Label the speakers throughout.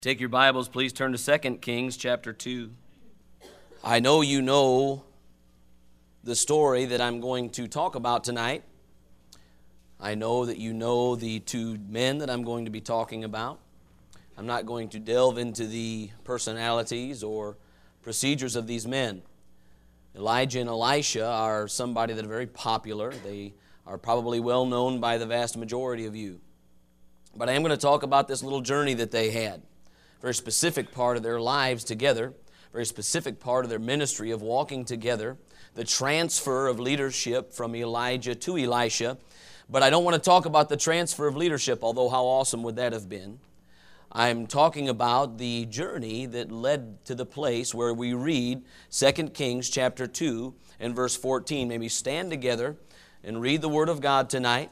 Speaker 1: Take your Bibles, please turn to 2 Kings chapter 2. I know you know the story that I'm going to talk about tonight. I know that you know the two men that I'm going to be talking about. I'm not going to delve into the personalities or procedures of these men. Elijah and Elisha are somebody that are very popular. They are probably well known by the vast majority of you. But I am going to talk about this little journey that they had. Very specific part of their lives together, very specific part of their ministry of walking together, the transfer of leadership from Elijah to Elisha. But I don't want to talk about the transfer of leadership, although how awesome would that have been. I'm talking about the journey that led to the place where we read 2 Kings chapter 2 and verse 14. Maybe stand together and read the Word of God tonight.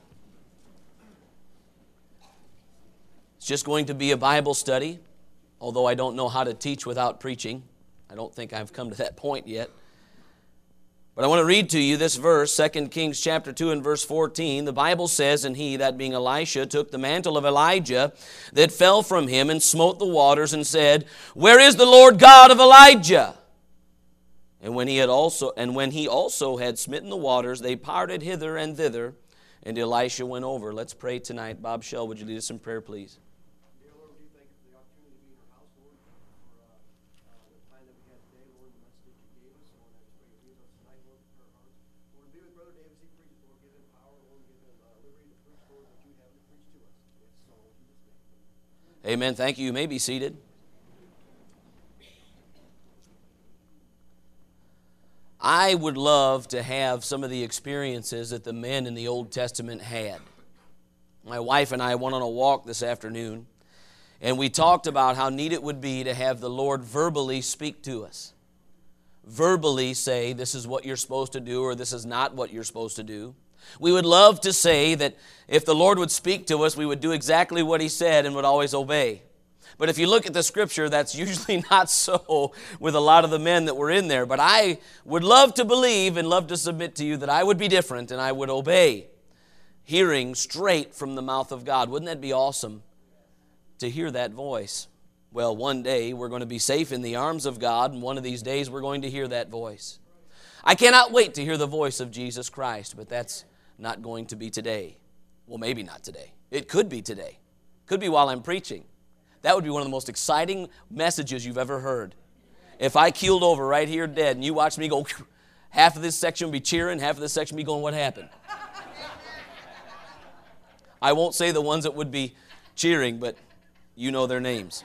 Speaker 1: It's just going to be a Bible study. Although I don't know how to teach without preaching. I don't think I've come to that point yet. But I want to read to you this verse, 2 Kings chapter 2 and verse 14. The Bible says, "And he, that being Elisha, took the mantle of Elijah that fell from him and smote the waters and said, Where is the Lord God of Elijah? And when he also had smitten the waters, they parted hither and thither, and Elisha went over." Let's pray tonight. Bob Shell, would you lead us in prayer, please? Amen. Thank you. You may be seated. I would love to have some of the experiences that the men in the Old Testament had. My wife and I went on a walk this afternoon, and we talked about how neat it would be to have the Lord verbally speak to us. Verbally say, this is what you're supposed to do, or this is not what you're supposed to do. We would love to say that if the Lord would speak to us, we would do exactly what He said and would always obey. But if you look at the Scripture, that's usually not so with a lot of the men that were in there. But I would love to believe and love to submit to you that I would be different and I would obey, hearing straight from the mouth of God. Wouldn't that be awesome to hear that voice? Well, one day we're going to be safe in the arms of God, and one of these days we're going to hear that voice. I cannot wait to hear the voice of Jesus Christ, but that's not going to be today. Well, maybe not today. It could be today. Could be while I'm preaching. That would be one of the most exciting messages you've ever heard. If I keeled over right here dead and you watched me go, half of this section would be cheering, half of this section would be going, what happened? I won't say the ones that would be cheering, but you know their names.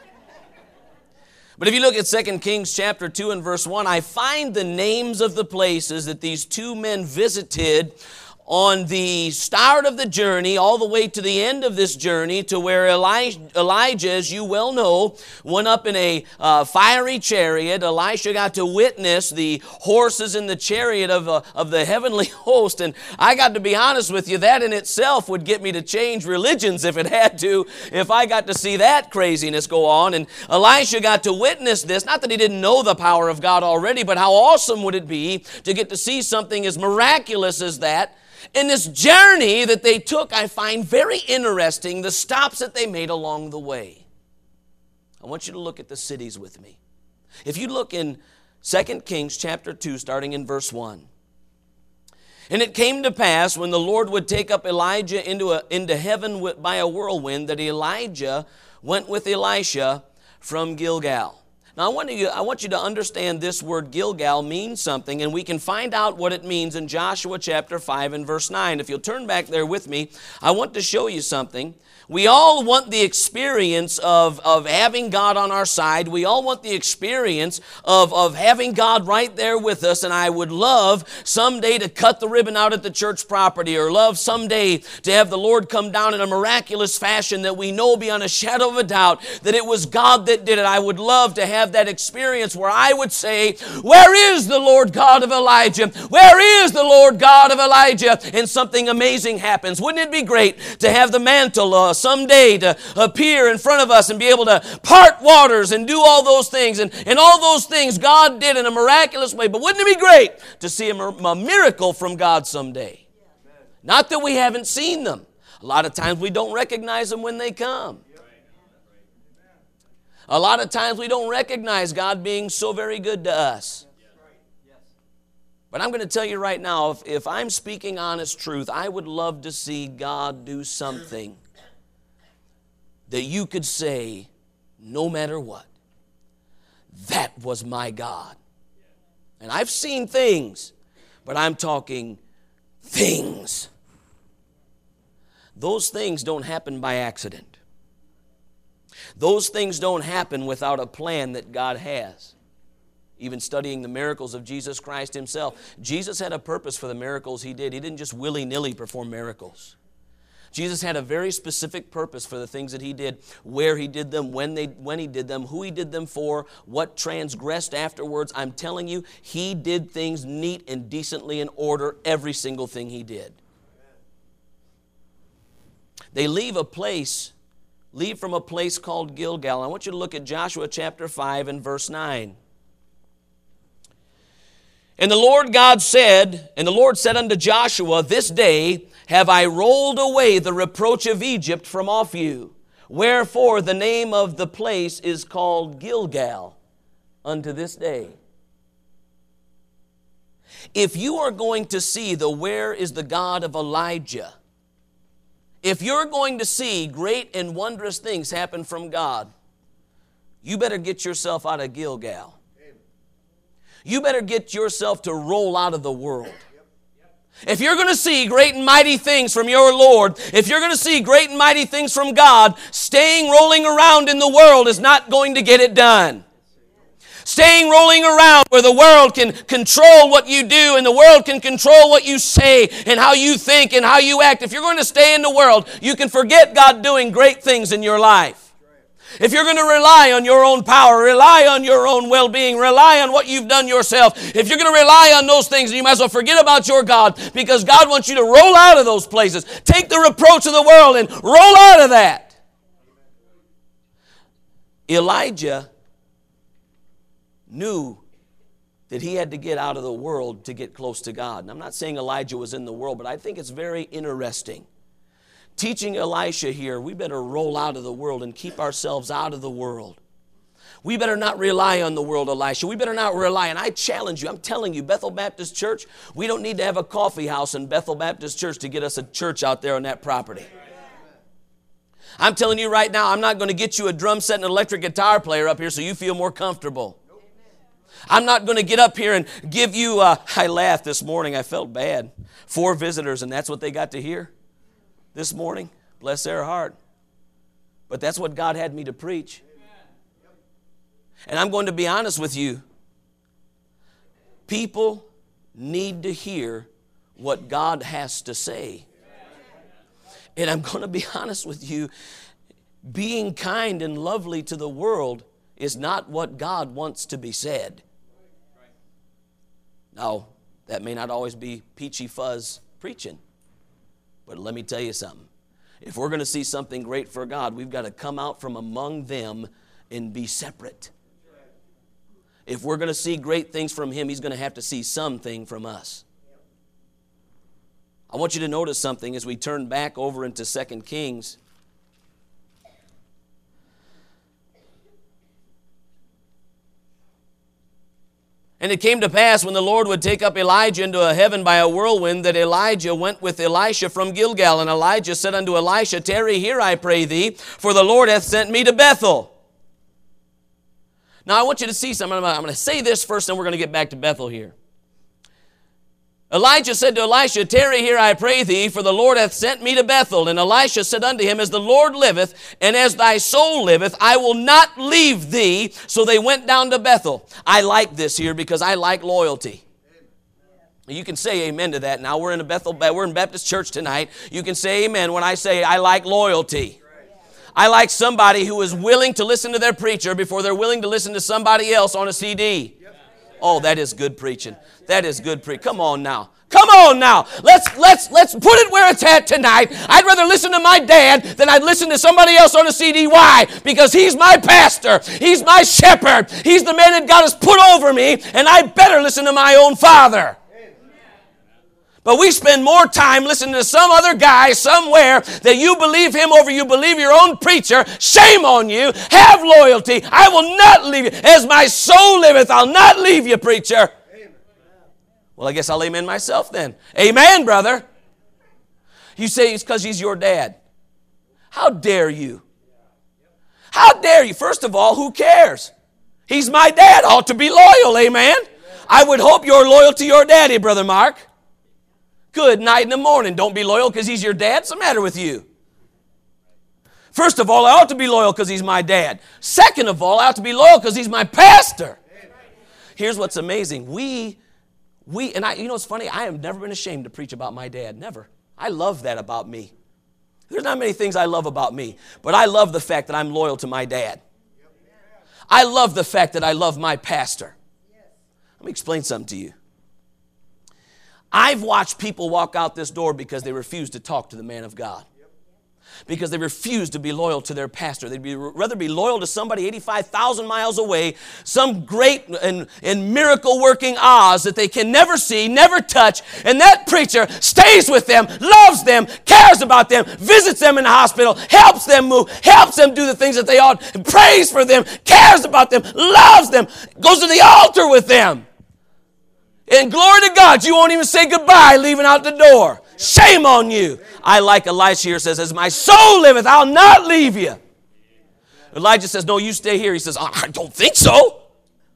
Speaker 1: But if you look at 2 Kings chapter 2 and verse 1, I find the names of the places that these two men visited on the start of the journey all the way to the end of this journey, to where Elijah, as you well know, went up in a fiery chariot. Elisha got to witness the horses in the chariot of the heavenly host. And I got to be honest with you, that in itself would get me to change religions if it had to, if I got to see that craziness go on. And Elisha got to witness this. Not that he didn't know the power of God already, but how awesome would it be to get to see something as miraculous as that. In this journey that they took, I find very interesting the stops that they made along the way. I want you to look at the cities with me. If you look in 2 Kings chapter 2, starting in verse 1. "And it came to pass, when the Lord would take up Elijah into heaven by a whirlwind, that Elijah went with Elisha from Gilgal." Now, I want you to understand this word Gilgal means something, and we can find out what it means in Joshua chapter 5 and verse 9. If you'll turn back there with me, I want to show you something. We all want the experience of having God on our side. We all want the experience of having God right there with us. And I would love someday to cut the ribbon out at the church property, or love someday to have the Lord come down in a miraculous fashion that we know beyond a shadow of a doubt that it was God that did it. I would love to have that experience where I would say, "Where is the Lord God of Elijah? Where is the Lord God of Elijah?" And something amazing happens. Wouldn't it be great to have the mantle someday to appear in front of us and be able to part waters and do all those things, and all those things God did in a miraculous way? But wouldn't it be great to see a miracle from God someday? Not that we haven't seen them. A lot of times we don't recognize them when they come. A lot of times we don't recognize God being so very good to us. But I'm going to tell you right now, if I'm speaking honest truth, I would love to see God do something that you could say, no matter what, that was my God. And I've seen things, but I'm talking things. Those things don't happen by accident. Those things don't happen without a plan that God has. Even studying the miracles of Jesus Christ himself, Jesus had a purpose for the miracles he did. He didn't just willy-nilly perform miracles. Jesus had a very specific purpose for the things that he did, where he did them, when he did them, who he did them for, what transgressed afterwards. I'm telling you, he did things neat and decently in order, every single thing he did. They leave from a place called Gilgal. I want you to look at Joshua chapter 5 and verse 9. And the Lord said unto Joshua, this day have I rolled away the reproach of Egypt from off you. Wherefore the name of the place is called Gilgal unto this day. If you are going to see the where is the God of Elijah, if you're going to see great and wondrous things happen from God, you better get yourself out of Gilgal. You better get yourself to roll out of the world. If you're going to see great and mighty things from your Lord, if you're going to see great and mighty things from God, staying rolling around in the world is not going to get it done. Staying rolling around where the world can control what you do and the world can control what you say and how you think and how you act. If you're going to stay in the world, you can forget God doing great things in your life. If you're going to rely on your own power, rely on your own well-being, rely on what you've done yourself, if you're going to rely on those things, you might as well forget about your God, because God wants you to roll out of those places. Take the reproach of the world and roll out of that. Elijah knew that he had to get out of the world to get close to God. And I'm not saying Elijah was in the world, but I think it's very interesting. Teaching Elisha here, we better roll out of the world and keep ourselves out of the world. We better not rely on the world, Elisha. We better not rely. And I challenge you, I'm telling you, Bethel Baptist Church, we don't need to have a coffee house in Bethel Baptist Church to get us a church out there on that property. I'm telling you right now, I'm not going to get you a drum set and an electric guitar player up here so you feel more comfortable. I'm not going to get up here and give you, I laughed this morning, I felt bad. 4 visitors, and that's what they got to hear this morning. Bless their heart. But that's what God had me to preach. And I'm going to be honest with you. People need to hear what God has to say. And I'm going to be honest with you. Being kind and lovely to the world is not what God wants to be said. Now, that may not always be peachy fuzz preaching. But let me tell you something. If we're going to see something great for God, we've got to come out from among them and be separate. If we're going to see great things from Him, He's going to have to see something from us. I want you to notice something as we turn back over into 2 Kings. And it came to pass when the Lord would take up Elijah into heaven by a whirlwind, that Elijah went with Elisha from Gilgal. And Elijah said unto Elisha, Tarry here, I pray thee, for the Lord hath sent me to Bethel. Now I want you to see something. I'm going to say this first, then we're going to get back to Bethel here. Elijah said to Elisha, Tarry here, I pray thee, for the Lord hath sent me to Bethel. And Elisha said unto him, As the Lord liveth, and as thy soul liveth, I will not leave thee. So they went down to Bethel. I like this here because I like loyalty. You can say amen to that. Now we're in Baptist church tonight. You can say amen when I say I like loyalty. I like somebody who is willing to listen to their preacher before they're willing to listen to somebody else on a CD. Oh, that is good preaching. That is good preaching. Come on now. Come on now. Let's put it where it's at tonight. I'd rather listen to my dad than I'd listen to somebody else on a CD. Why? Because he's my pastor. He's my shepherd. He's the man that God has put over me, and I better listen to my own father. But we spend more time listening to some other guy somewhere that you believe him over you believe your own preacher. Shame on you. Have loyalty. I will not leave you. As my soul liveth, I'll not leave you, preacher. Amen. Well, I guess I'll amen myself then. Amen, brother. You say it's because he's your dad. How dare you? How dare you? First of all, who cares? He's my dad. I ought to be loyal, amen? I would hope you're loyal to your daddy, Brother Mark. Good night in the morning. Don't be loyal because he's your dad. What's the matter with you? First of all, I ought to be loyal because he's my dad. Second of all, I ought to be loyal because he's my pastor. Here's what's amazing. You know what's funny? I have never been ashamed to preach about my dad. Never. I love that about me. There's not many things I love about me, but I love the fact that I'm loyal to my dad. I love the fact that I love my pastor. Let me explain something to you. I've watched people walk out this door because they refuse to talk to the man of God. Because they refuse to be loyal to their pastor. They'd rather be loyal to somebody 85,000 miles away, some great and miracle-working Oz that they can never see, never touch, and that preacher stays with them, loves them, cares about them, visits them in the hospital, helps them move, helps them do the things that they ought, prays for them, cares about them, loves them, goes to the altar with them. And glory to God, you won't even say goodbye leaving out the door. Shame on you. I like Elisha here says, as my soul liveth, I'll not leave you. Elijah says, no, you stay here. He says, I don't think so. Let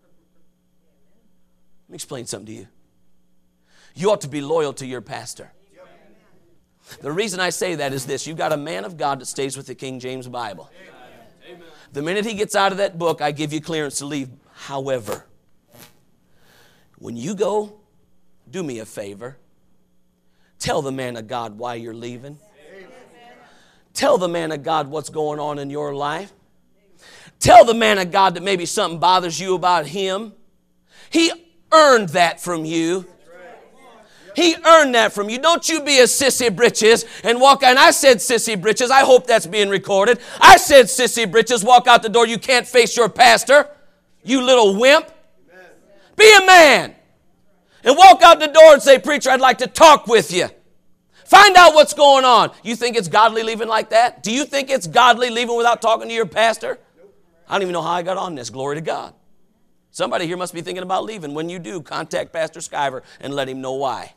Speaker 1: me explain something to you. You ought to be loyal to your pastor. The reason I say that is this. You've got a man of God that stays with the King James Bible. The minute he gets out of that book, I give you clearance to leave. However, when you go, do me a favor. Tell the man of God why you're leaving. Amen. Tell the man of God what's going on in your life. Tell the man of God that maybe something bothers you about him. He earned that from you. He earned that from you. Don't you be a sissy britches and walk out. And I said sissy britches. I hope that's being recorded. I said sissy britches. Walk out the door. You can't face your pastor. You little wimp. Be a man. And walk out the door and say, preacher, I'd like to talk with you. Find out what's going on. You think it's godly leaving like that? Do you think it's godly leaving without talking to your pastor? I don't even know how I got on this. Glory to God. Somebody here must be thinking about leaving. When you do, contact Pastor Skyver and let him know why.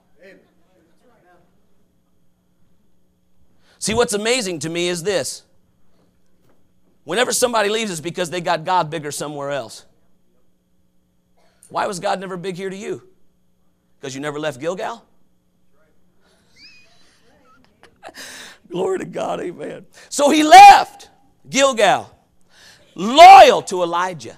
Speaker 1: See, what's amazing to me is this. Whenever somebody leaves, it's because they got God bigger somewhere else. Why was God never big here to you? Because you never left Gilgal? Glory to God, amen. So he left Gilgal, loyal to Elijah.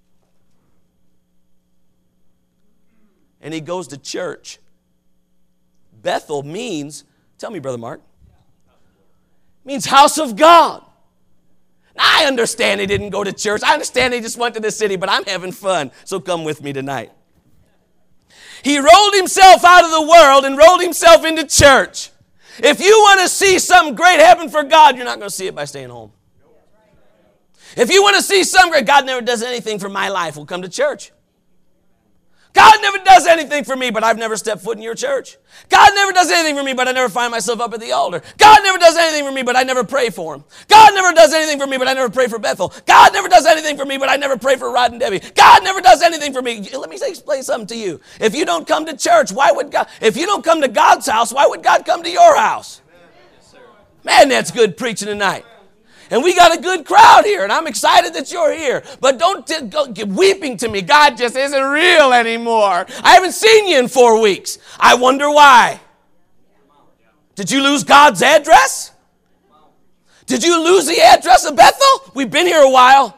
Speaker 1: And he goes to church. Bethel means, tell me, Brother Mark, means house of God. Now, I understand he didn't go to church. I understand he just went to the city, but I'm having fun, so come with me tonight. He rolled himself out of the world and rolled himself into church. If you want to see something great happen for God, you're not going to see it by staying home. If you want to see something great, God never does anything for my life. We'll come to church. God never does anything for me, but I've never stepped foot in your church. God never does anything for me, but I never find myself up at the altar. God never does anything for me, but I never pray for him. God never does anything for me, but I never pray for Bethel. God never does anything for me, but I never pray for Rod and Debbie. God never does anything for me. Let me explain something to you. If you don't come to church, why would God? If you don't come to God's house, why would God come to your house? Man, that's good preaching tonight. And we got a good crowd here, and I'm excited that you're here. But don't get weeping to me. God just isn't real anymore. I haven't seen you in 4 weeks. I wonder why. Did you lose God's address? Did you lose the address of Bethel? We've been here a while.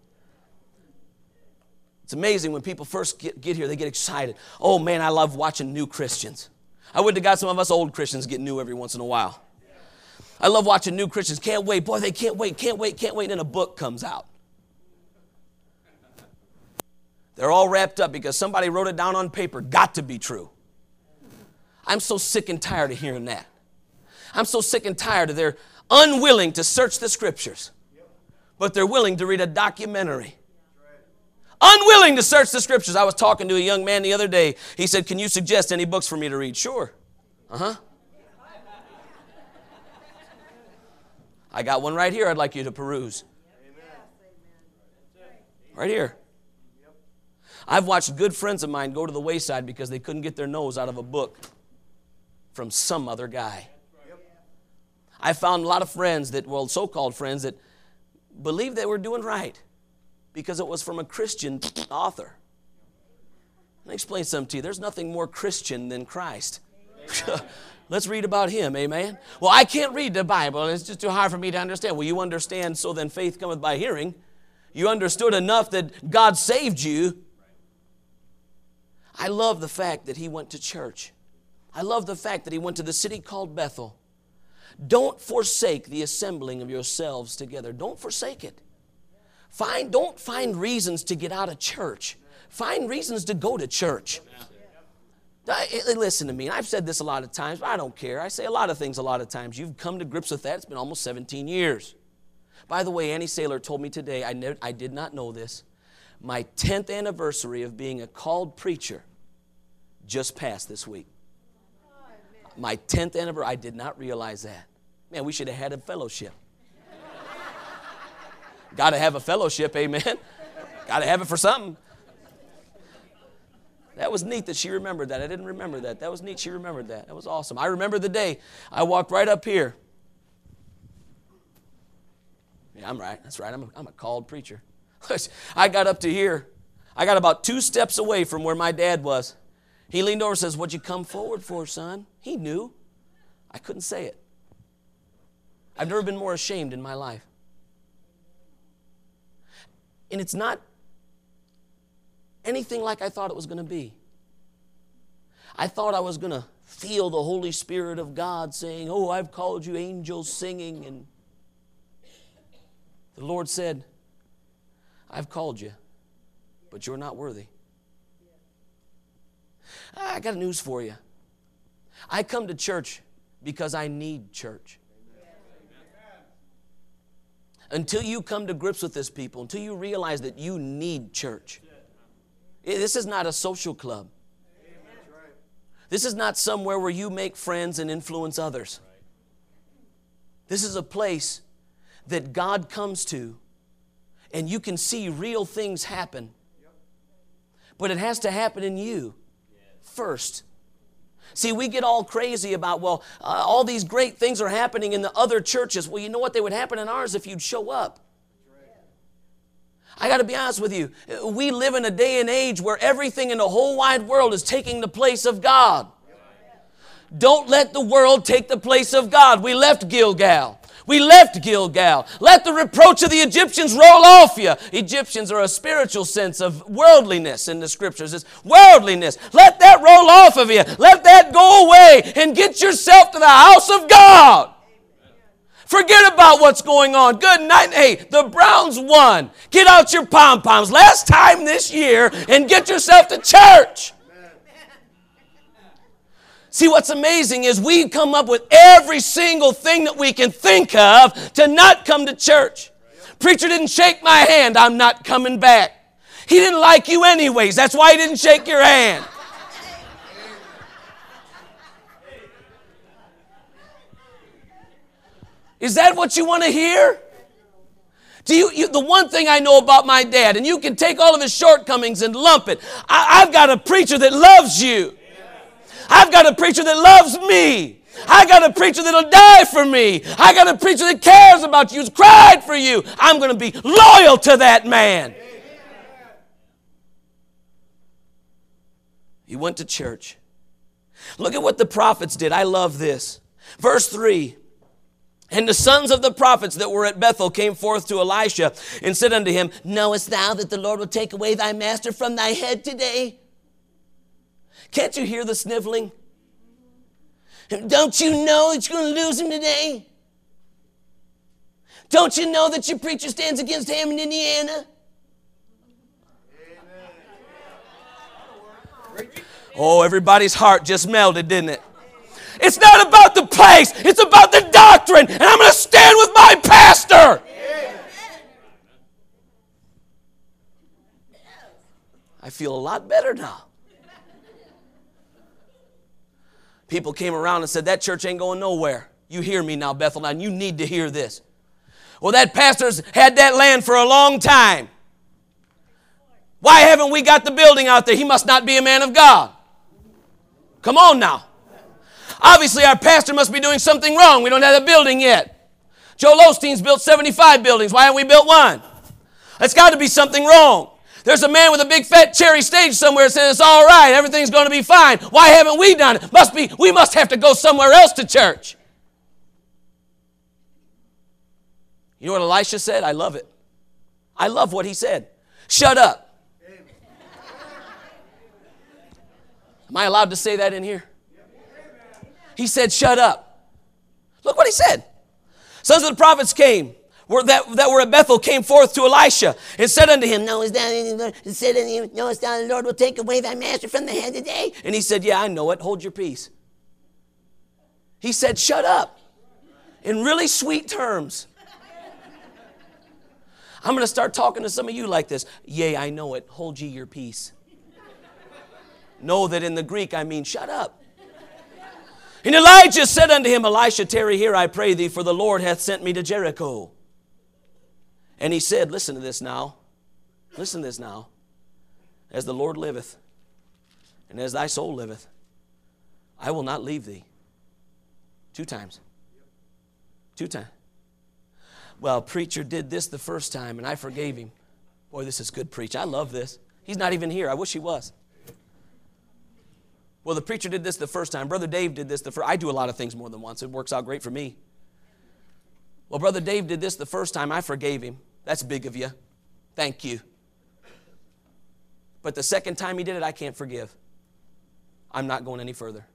Speaker 1: It's amazing when people first get here, they get excited. Oh, man, I love watching new Christians. I would have got some of us old Christians get new every once in a while. I love watching new Christians. Can't wait. Boy, they can't wait. And then a book comes out. They're all wrapped up because somebody wrote it down on paper. Got to be true. I'm so sick and tired of hearing that. I'm so sick and tired of they're unwilling to search the scriptures, but they're willing to read a documentary. Unwilling to search the scriptures. I was talking to a young man the other day. He said, can you suggest any books for me to read? Sure. Uh-huh. I got one right here I'd like you to peruse. Right here. I've watched good friends of mine go to the wayside because they couldn't get their nose out of a book from some other guy. I found a lot of friends that, well, so-called friends that believed they were doing right because it was from a Christian author. Let me explain something to you. There's nothing more Christian than Christ. Let's read about him, amen? Well, I can't read the Bible. It's just too hard for me to understand. Well, you understand, so then faith cometh by hearing. You understood enough that God saved you. I love the fact that he went to church. I love the fact that he went to the city called Bethel. Don't forsake the assembling of yourselves together. Don't forsake it. Don't find reasons to get out of church. Find reasons to go to church. Listen to me. I've said this a lot of times, but I don't care. I say a lot of things a lot of times. You've come to grips with that. It's been almost 17 years. By the way, Annie Saylor told me today, I did not know this, my 10th anniversary of being a called preacher just passed this week. My 10th anniversary. I did not realize that. Man, we should have had a fellowship. Got to have a fellowship, amen. Got to have it for something. That was neat that she remembered that. I didn't remember that. That was neat she remembered that. That was awesome. I remember the day I walked right up here. Yeah, I'm right. That's right. I'm a called preacher. I got up to here. I got about 2 steps away from where my dad was. He leaned over and says, "What'd you come forward for, son?" He knew. I couldn't say it. I've never been more ashamed in my life. And it's not anything like I thought it was going to be. I thought I was going to feel the Holy Spirit of God saying, "Oh, I've called you," angels singing. And the Lord said, "I've called you, but you're not worthy." I got news for you. I come to church because I need church. Until you come to grips with this, people, until you realize that you need church. This is not a social club. This is not somewhere where you make friends and influence others. This is a place that God comes to and you can see real things happen. But it has to happen in you first. See, we get all crazy about, all these great things are happening in the other churches. Well, you know what? They would happen in ours if you'd show up. I got to be honest with you. We live in a day and age where everything in the whole wide world is taking the place of God. Don't let the world take the place of God. We left Gilgal. Let the reproach of the Egyptians roll off you. Egyptians are a spiritual sense of worldliness in the scriptures. It's worldliness. Let that roll off of you. Let that go away and get yourself to the house of God. Forget about what's going on. Good night. Hey, the Browns won. Get out your pom-poms. Last time this year and get yourself to church. See, what's amazing is we come up with every single thing that we can think of to not come to church. Preacher didn't shake my hand. I'm not coming back. He didn't like you anyways. That's why he didn't shake your hand. Is that what you want to hear? The one thing I know about my dad, and you can take all of his shortcomings and lump it. I've got a preacher that loves you. I've got a preacher that loves me. I got a preacher that'll die for me. I got a preacher that cares about you, who's cried for you. I'm going to be loyal to that man. He went to church. Look at what the prophets did. I love this. Verse 3. And the sons of the prophets that were at Bethel came forth to Elisha and said unto him, Knowest thou that the Lord will take away thy master from thy head today? Can't you hear the sniveling? Don't you know that you're going to lose him today? Don't you know that your preacher stands against Hammond, Indiana? Oh, everybody's heart just melted, didn't it? It's not about the place. It's about the doctrine. And I'm going to stand with my pastor. I feel a lot better now. People came around and said, that church ain't going nowhere. You hear me now, Bethel, and you need to hear this. Well, that pastor's had that land for a long time. Why haven't we got the building out there? He must not be a man of God. Come on now. Obviously, our pastor must be doing something wrong. We don't have the building yet. Joel Osteen's built 75 buildings. Why haven't we built one? There's got to be something wrong. There's a man with a big fat cherry stage somewhere that says it's all right, everything's going to be fine. Why haven't we done it? We must have to go somewhere else to church. You know what Elisha said? I love it. I love what he said. Shut up. Am I allowed to say that in here? He said, shut up. Look what he said. Sons of the prophets came, that were at Bethel, came forth to Elisha and said unto him, knowest thou the Lord will take away thy master from the hand today? And he said, yeah, I know it. Hold your peace. He said, shut up. In really sweet terms. I'm going to start talking to some of you like this. Yea, I know it. Hold ye your peace. Know that in the Greek I mean shut up. And Elijah said unto him, Elisha, tarry here, I pray thee, for the Lord hath sent me to Jericho. And he said, listen to this now. Listen to this now. As the Lord liveth, and as thy soul liveth, I will not leave thee. 2 times. 2 times. Well, preacher did this the first time, and I forgave him. Boy, this is good preach. I love this. He's not even here. I wish he was. Well, the preacher did this the first time. Brother Dave did this the first. I do a lot of things more than once. It works out great for me. Well, Brother Dave did this the first time. I forgave him. That's big of you. Thank you. But the second time he did it, I can't forgive. I'm not going any further.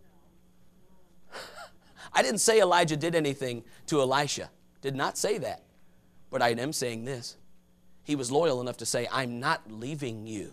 Speaker 1: I didn't say Elijah did anything to Elisha. Did not say that. But I am saying this. He was loyal enough to say, I'm not leaving you.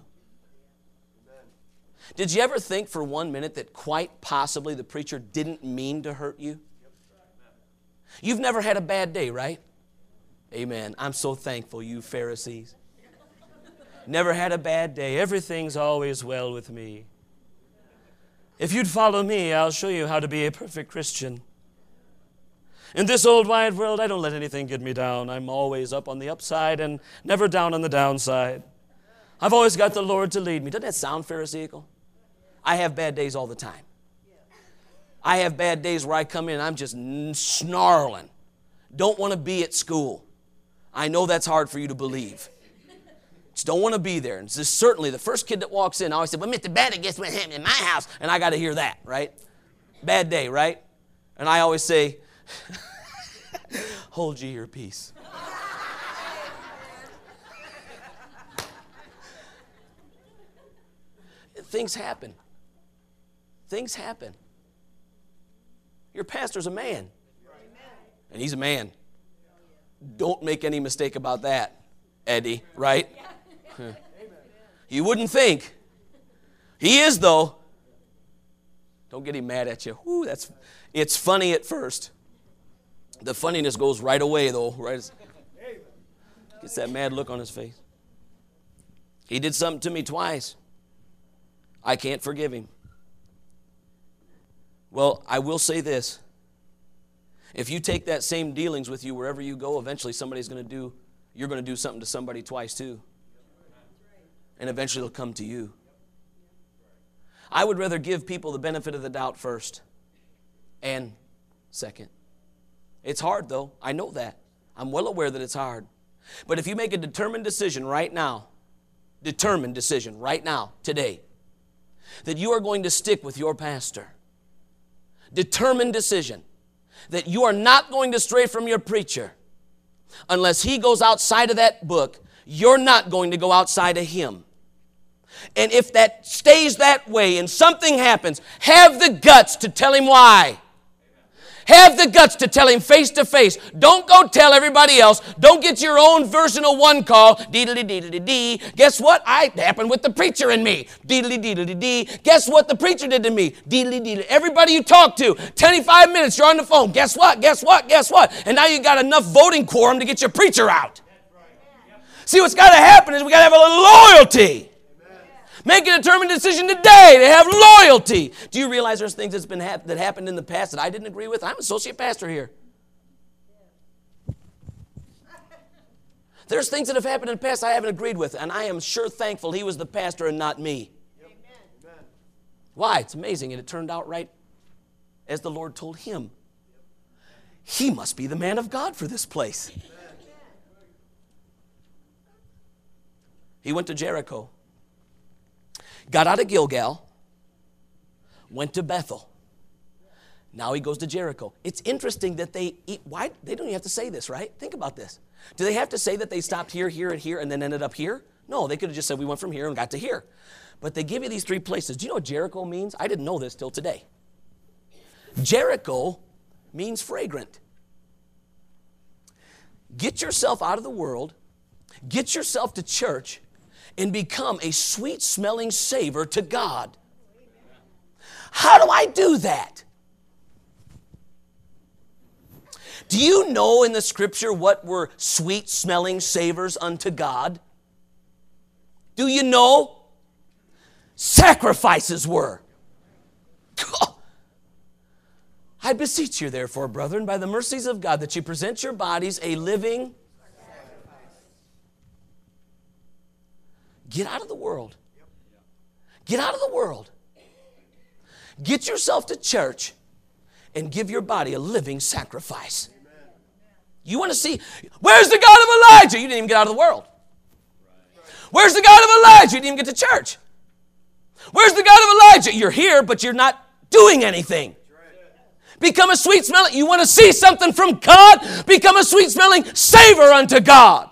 Speaker 1: Did you ever think for 1 minute that quite possibly the preacher didn't mean to hurt you? You've never had a bad day, right? Amen. I'm so thankful, you Pharisees. Never had a bad day. Everything's always well with me. If you'd follow me, I'll show you how to be a perfect Christian. In this old wide world, I don't let anything get me down. I'm always up on the upside and never down on the downside. I've always got the Lord to lead me. Doesn't that sound Pharisaical? I have bad days all the time. I have bad days where I come in and I'm just snarling. Don't want to be at school. I know that's hard for you to believe. Just don't want to be there. And just certainly the first kid that walks in, I always say, well, Mr. Bannon, guess what happened in my house? And I got to hear that, right? Bad day, right? And I always say, hold ye your peace. Things happen. Things happen. Your pastor's a man. And he's a man. Don't make any mistake about that, Eddie, right? You wouldn't think. He is, though. Don't get him mad at you. Whew, it's funny at first. The funniness goes right away, though. Right? Gets that mad look on his face. He did something to me twice. I can't forgive him. Well, I will say this. If you take that same dealings with you wherever you go, eventually you're going to do something to somebody twice too. And eventually it'll come to you. I would rather give people the benefit of the doubt first and second. It's hard though. I know that. I'm well aware that it's hard. But if you make a determined decision right now, today, that you are going to stick with your pastor. Determined decision that you are not going to stray from your preacher. Unless he goes outside of that book, you're not going to go outside of him. And if that stays that way and something happens, have the guts to tell him why. Have the guts to tell him face to face. Don't go tell everybody else. Don't get your own version of one call. Deedly-dee-dee-dee. Guess what? It happened with the preacher and me. Deedly-dee-dee-dee. Guess what the preacher did to me? Deedly-dee-dee. Everybody you talk to, 25 minutes, you're on the phone. Guess what? Guess what? Guess what? And now you got enough voting quorum to get your preacher out. See, what's got to happen is we got to have a little loyalty. Make a determined decision today to have loyalty. Do you realize there's things that happened in the past that I didn't agree with? I'm associate pastor here. There's things that have happened in the past I haven't agreed with, and I am sure thankful he was the pastor and not me. Amen. Why? It's amazing, and it turned out right as the Lord told him. He must be the man of God for this place. He went to Jericho, got out of Gilgal, went to Bethel. Now he goes to Jericho. It's interesting that they don't even have to say this, right? Think about this. Do they have to say that they stopped here, here, and here, and then ended up here? No, they could have just said we went from here and got to here. But they give you these three places. Do you know what Jericho means? I didn't know this till today. Jericho means fragrant. Get yourself out of the world, get yourself to church, and become a sweet-smelling savor to God. How do I do that? Do you know in the Scripture what were sweet-smelling savors unto God? Do you know? Sacrifices were. I beseech you, therefore, brethren, by the mercies of God, that you present your bodies a living sacrifice. Get out of the world. Get out of the world. Get yourself to church and give your body a living sacrifice. You want to see, where's the God of Elijah? You didn't even get out of the world. Where's the God of Elijah? You didn't even get to church. Where's the God of Elijah? You're here, but you're not doing anything. Become a sweet smelling. You want to see something from God? Become a sweet smelling savor unto God.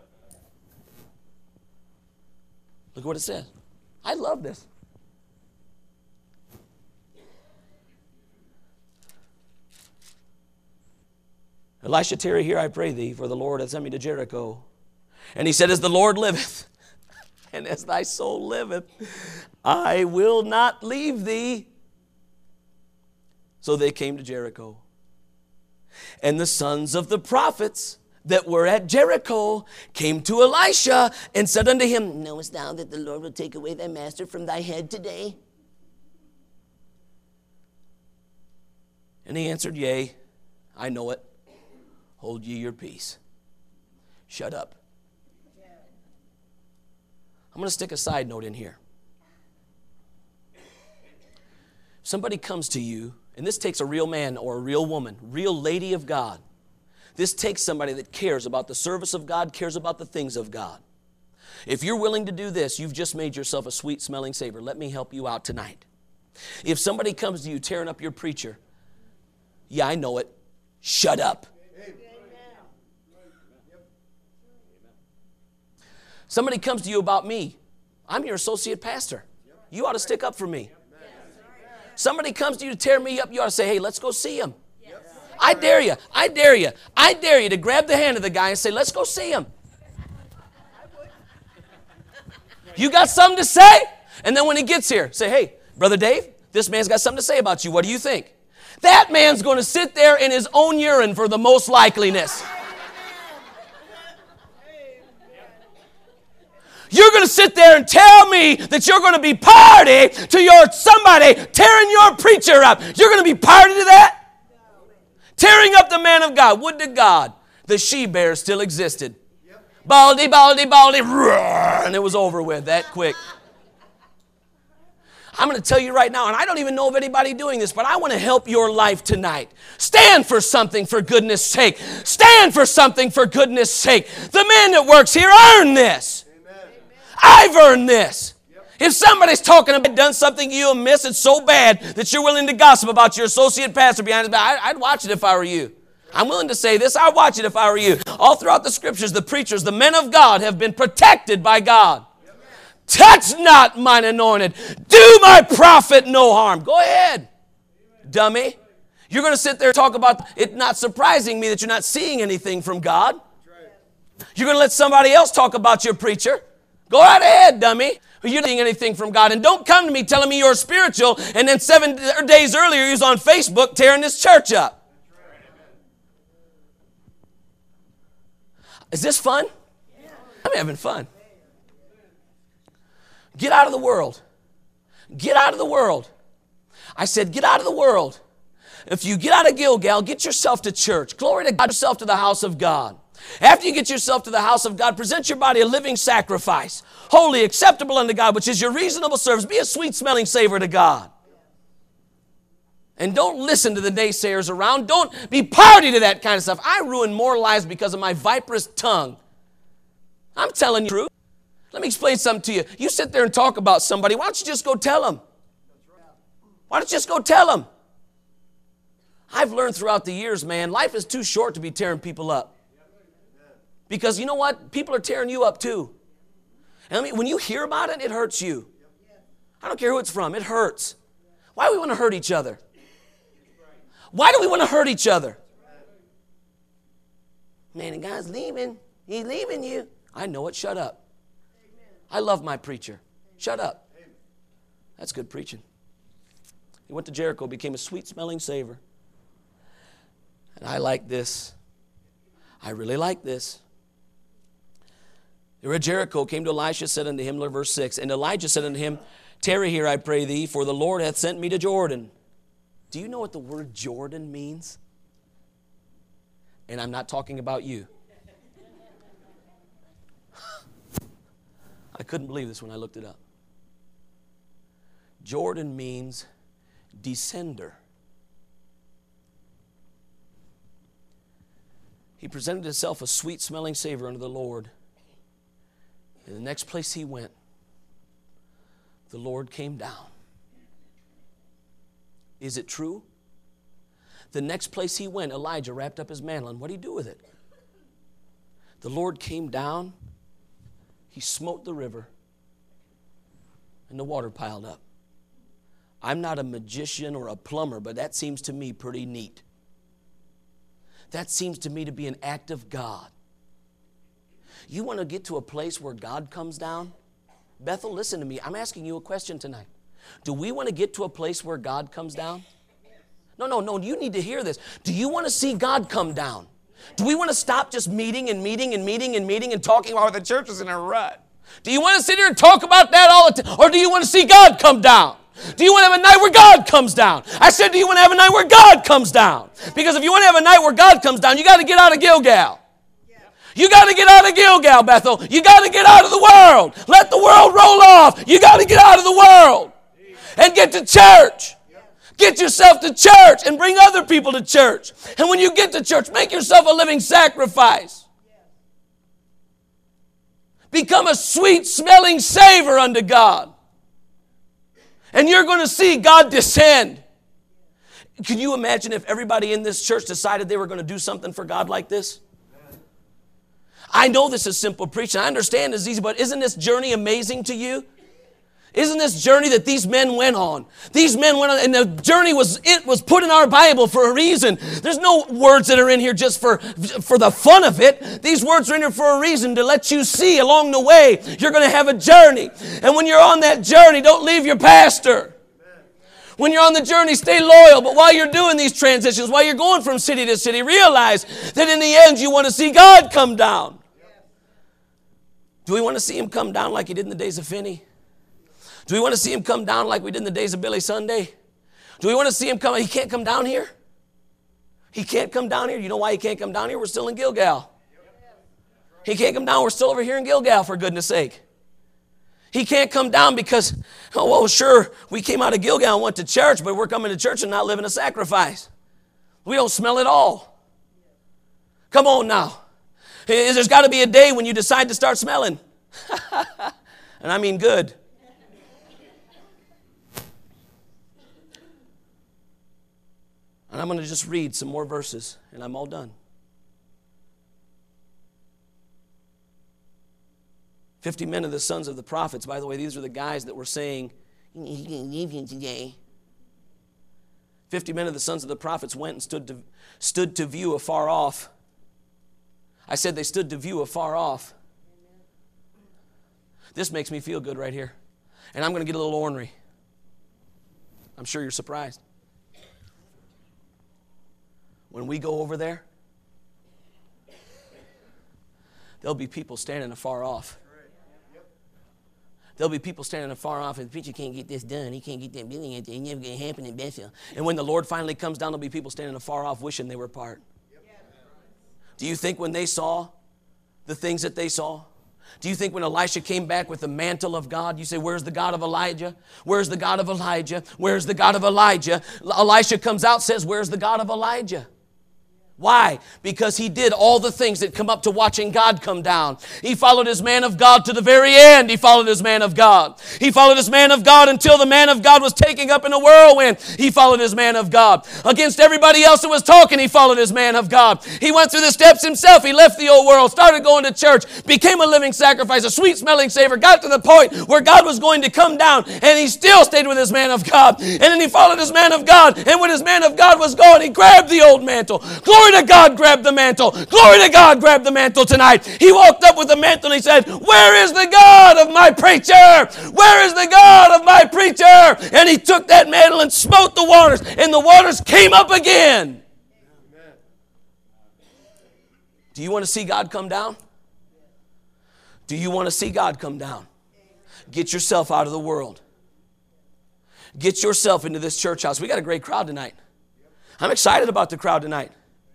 Speaker 1: Look what it says. I love this. Elisha, tarry here, I pray thee, for the Lord hath sent me to Jericho. And he said, as the Lord liveth, and as thy soul liveth, I will not leave thee. So they came to Jericho. And the sons of the prophets that were at Jericho came to Elisha and said unto him, knowest thou that the Lord will take away thy master from thy head today? And he answered, yea, I know it. Hold ye your peace. Shut up. I'm going to stick a side note in here. Somebody comes to you, and this takes a real man or a real woman, real lady of God. This takes somebody that cares about the service of God, cares about the things of God. If you're willing to do this, you've just made yourself a sweet-smelling savor. Let me help you out tonight. If somebody comes to you tearing up your preacher, yeah, I know it. Shut up. Somebody comes to you about me. I'm your associate pastor. You ought to stick up for me. Somebody comes to you to tear me up, you ought to say, hey, let's go see him. I dare you. I dare you. I dare you to grab the hand of the guy and say, let's go see him. You got something to say? And then when he gets here, say, hey, Brother Dave, this man's got something to say about you. What do you think? That man's going to sit there in his own urine for the most likeliness. You're going to sit there and tell me that you're going to be party to your somebody tearing your preacher up. You're going to be party to that? Tearing up the man of God. Would to God the she-bear still existed. Baldy, baldy, baldy, roar, and it was over with that quick. I'm going to tell you right now, and I don't even know of anybody doing this, but I want to help your life tonight. Stand for something for goodness sake. Stand for something for goodness sake. The man that works here earned this. Amen. I've earned this. Yep. If somebody's talking about done something you amiss, it's so bad that you're willing to gossip about your associate pastor behind his back, I'd watch it if I were you. I'm willing to say this, I'd watch it if I were you. All throughout the scriptures, the preachers, the men of God have been protected by God. Touch not mine anointed. Do my prophet no harm. Go ahead, dummy. You're going to sit there and talk about it not surprising me that you're not seeing anything from God. You're going to let somebody else talk about your preacher. Go right ahead, dummy. You're not seeing anything from God. And don't come to me telling me you're spiritual and then 7 days earlier you was on Facebook tearing this church up. Is this fun? I'm having fun. Get out of the world. Get out of the world. I said, get out of the world. If you get out of Gilgal, get yourself to church. Glory to God, yourself to the house of God. After you get yourself to the house of God, present your body a living sacrifice, holy, acceptable unto God, which is your reasonable service. Be a sweet-smelling savor to God. And don't listen to the naysayers around. Don't be party to that kind of stuff. I ruin more lives because of my viperous tongue. I'm telling you the truth. Let me explain something to you. You sit there and talk about somebody. Why don't you just go tell them? Why don't you just go tell them? I've learned throughout the years, man, life is too short to be tearing people up. Because you know what? People are tearing you up too. And I mean, when you hear about it, it hurts you. I don't care who it's from. It hurts. Why do we want to hurt each other? Why do we want to hurt each other? Man, the guy's leaving. He's leaving you. I know it. Shut up. I love my preacher. Shut up. That's good preaching. He went to Jericho, became a sweet-smelling savor. And I like this. I really like this. They were at Jericho, came to Elisha, said unto him, verse 6, and Elijah said unto him, tarry here, I pray thee, for the Lord hath sent me to Jordan. Do you know what the word Jordan means? And I'm not talking about you. I couldn't believe this when I looked it up. Jordan means descender. He presented himself a sweet-smelling savor unto the Lord. And the next place he went, the Lord came down. Is it true? The next place he went, Elijah wrapped up his mantle, and what did he do with it? The Lord came down, he smote the river, and the water piled up. I'm not a magician or a plumber, but that seems to me pretty neat. That seems to me to be an act of God. You want to get to a place where God comes down? Bethel, listen to me. I'm asking you a question tonight. Do we want to get to a place where God comes down? No, you need to hear this. Do you want to see God come down? Do we want to stop just meeting and talking about the church is in a rut? Do you want to sit here and talk about that all the time? Or do you want to see God come down? Do you want to have a night where God comes down? I said, do you want to have a night where God comes down? Because if you want to have a night where God comes down, you got to get out of Gilgal. You got to get out of Gilgal, Bethel. You got to get out of the world. Let the world roll off. You got to get out of the world and get to church. Get yourself to church and bring other people to church. And when you get to church, make yourself a living sacrifice. Become a sweet-smelling savor unto God. And you're going to see God descend. Can you imagine if everybody in this church decided they were going to do something for God like this? I know this is simple preaching. I understand it's easy, but isn't this journey amazing to you? Isn't this journey that these men went on? These men went on, and the journey was put in our Bible for a reason. There's no words that are in here just for the fun of it. These words are in here for a reason, to let you see along the way you're going to have a journey. And when you're on that journey, don't leave your pastor. When you're on the journey, stay loyal. But while you're doing these transitions, while you're going from city to city, realize that in the end you want to see God come down. Do we want to see him come down like he did in the days of Finney? Do we want to see him come down like we did in the days of Billy Sunday? Do we want to see him come? He can't come down here. He can't come down here. You know why he can't come down here? We're still in Gilgal. He can't come down. We're still over here in Gilgal, for goodness sake. He can't come down because, oh, well, sure, we came out of Gilgal and went to church, but we're coming to church and not living a sacrifice. We don't smell it all. Come on now. There's got to be a day when you decide to start smelling. And I mean good. And I'm going to just read some more verses, and I'm all done. 50 men of the sons of the prophets. By the way, these are the guys that were saying, he's going to leave you today. 50 men of the sons of the prophets went and stood to view afar off. I said they stood to view afar off. This makes me feel good right here. And I'm going to get a little ornery. I'm sure you're surprised. When we go over there, there'll be people standing afar off. There'll be people standing afar off, and the preacher can't get this done. He can't get that building out there. It never going to happen in Bethel. And when the Lord finally comes down, there'll be people standing afar off wishing they were part. Do you think when they saw the things that they saw? Do you think when Elisha came back with the mantle of God, you say, where's the God of Elijah? Where's the God of Elijah? Where's the God of Elijah? Elisha comes out, says, where's the God of Elijah? Why? Because he did all the things that come up to watching God come down. He followed his man of God to the very end. He followed his man of God. He followed his man of God until the man of God was taken up in a whirlwind. He followed his man of God. Against everybody else that was talking, he followed his man of God. He went through the steps himself. He left the old world, started going to church, became a living sacrifice, a sweet-smelling savor, got to the point where God was going to come down, and he still stayed with his man of God. And then he followed his man of God, and when his man of God was gone, he grabbed the old mantle. Glory to God, grabbed the mantle. Glory to God, grabbed the mantle tonight. He walked up with the mantle and he said, where is the God of my preacher? Where is the God of my preacher? And he took that mantle and smote the waters, and the waters came up again. Amen. Do you want to see God come down? Do you want to see God come down? Get yourself out of the world. Get yourself into this church house. We got a great crowd tonight. I'm excited about the crowd tonight.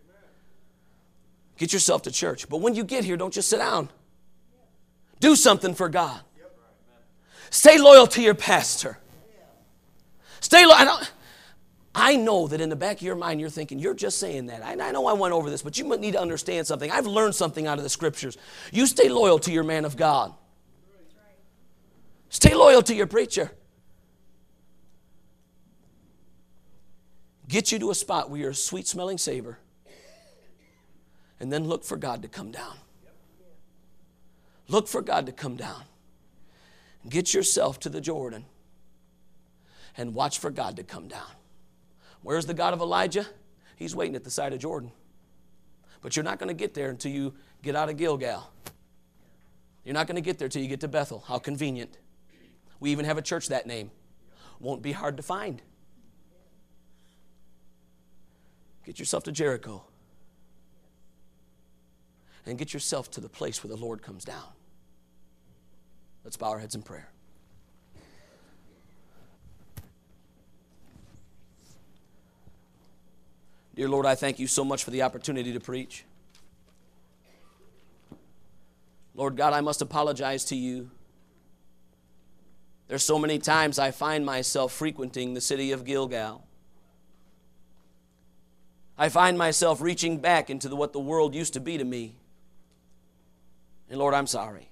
Speaker 1: Get yourself to church. But when you get here, don't just sit down. Do something for God. Stay loyal to your pastor. Stay loyal. I know that in the back of your mind you're thinking, you're just saying that. I know I went over this, but you need to understand something. I've learned something out of the scriptures. You stay loyal to your man of God. Stay loyal to your preacher. Get you to a spot where you're a sweet-smelling savor. And then look for God to come down. Look for God to come down. Get yourself to the Jordan and watch for God to come down. Where's the God of Elijah? He's waiting at the side of Jordan. But you're not going to get there until you get out of Gilgal. You're not going to get there until you get to Bethel. How convenient. We even have a church that name. Won't be hard to find. Get yourself to Jericho. And get yourself to the place where the Lord comes down. Let's bow our heads in prayer. Dear Lord, I thank you so much for the opportunity to preach. Lord God, I must apologize to you. There's so many times I find myself frequenting the city of Gilgal. I find myself reaching back into what the world used to be to me. And Lord, I'm sorry.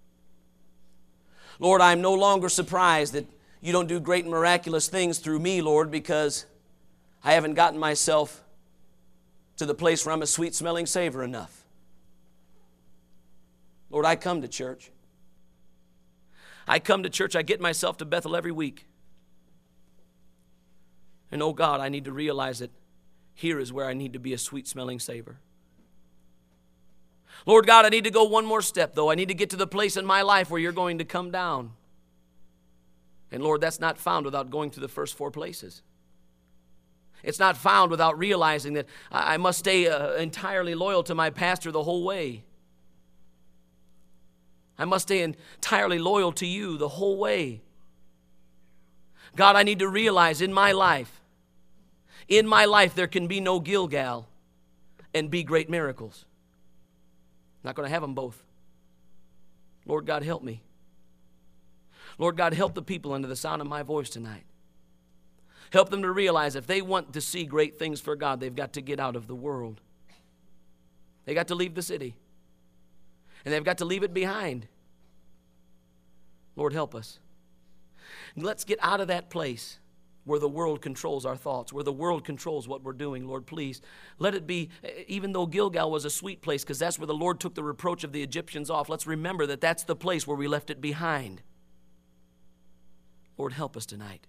Speaker 1: Lord, I'm no longer surprised that you don't do great and miraculous things through me, Lord, because I haven't gotten myself to the place where I'm a sweet-smelling savor enough. Lord, I come to church. I come to church. I get myself to Bethel every week. And oh God, I need to realize that here is where I need to be a sweet-smelling savor. Lord God, I need to go one more step, though. I need to get to the place in my life where you're going to come down. And Lord, that's not found without going through the first 4 places. It's not found without realizing that I must stay entirely loyal to my pastor the whole way. I must stay entirely loyal to you the whole way. God, I need to realize in my life there can be no Gilgal and be great miracles. Not going to have them both. Lord God, help me. Lord God, help the people under the sound of my voice tonight. Help them to realize if they want to see great things for God, they've got to get out of the world. They got to leave the city. And they've got to leave it behind. Lord, help us. Let's get out of that place where the world controls our thoughts, where the world controls what we're doing. Lord, please, let it be, even though Gilgal was a sweet place, because that's where the Lord took the reproach of the Egyptians off, let's remember that that's the place where we left it behind. Lord, help us tonight.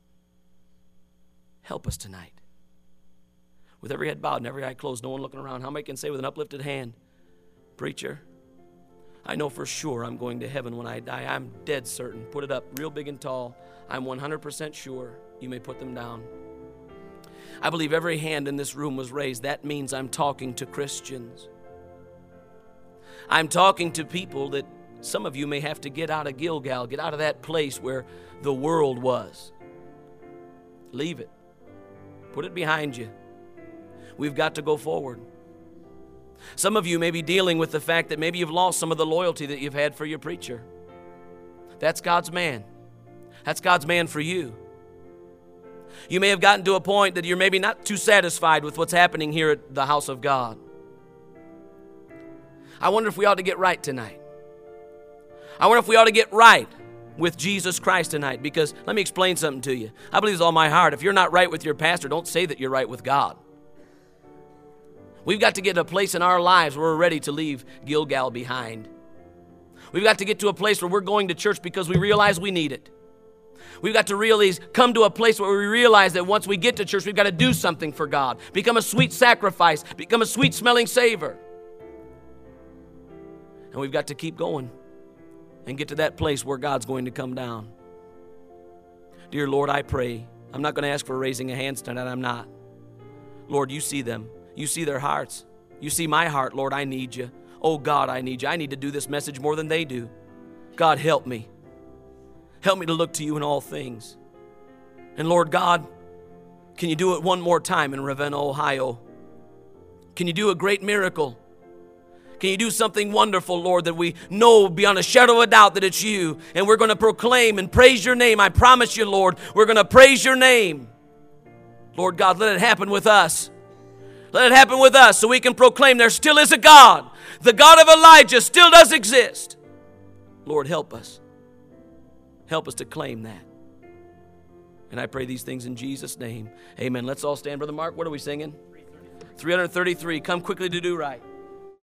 Speaker 1: Help us tonight. With every head bowed and every eye closed, no one looking around, how many can say with an uplifted hand, preacher, I know for sure I'm going to heaven when I die. I'm dead certain. Put it up real big and tall. I'm 100% sure. You may put them down. I believe every hand in this room was raised. That means I'm talking to Christians. I'm talking to people that some of you may have to get out of Gilgal, get out of that place where the world was. Leave it. Put it behind you. We've got to go forward. Some of you may be dealing with the fact that maybe you've lost some of the loyalty that you've had for your preacher. That's God's man. That's God's man for you. You may have gotten to a point that you're maybe not too satisfied with what's happening here at the house of God. I wonder if we ought to get right tonight. I wonder if we ought to get right with Jesus Christ tonight, because let me explain something to you. I believe with all my heart, if you're not right with your pastor, don't say that you're right with God. We've got to get to a place in our lives where we're ready to leave Gilgal behind. We've got to get to a place where we're going to church because we realize we need it. We've got to really come to a place where we realize that once we get to church, we've got to do something for God. Become a sweet sacrifice. Become a sweet-smelling savor. And we've got to keep going and get to that place where God's going to come down. Dear Lord, I pray. I'm not going to ask for raising of hands tonight. I'm not. Lord, you see them. You see their hearts. You see my heart. Lord, I need you. Oh, God, I need you. I need to do this message more than they do. God, help me. Help me to look to you in all things. And Lord God, can you do it one more time in Ravenna, Ohio? Can you do a great miracle? Can you do something wonderful, Lord, that we know beyond a shadow of a doubt that it's you, and we're going to proclaim and praise your name. I promise you, Lord, we're going to praise your name. Lord God, let it happen with us. Let it happen with us so we can proclaim there still is a God. The God of Elijah still does exist. Lord, help us. Help us to claim that. And I pray these things in Jesus' name. Amen. Let's all stand. Brother Mark, what are we singing? 333. Come quickly to do right.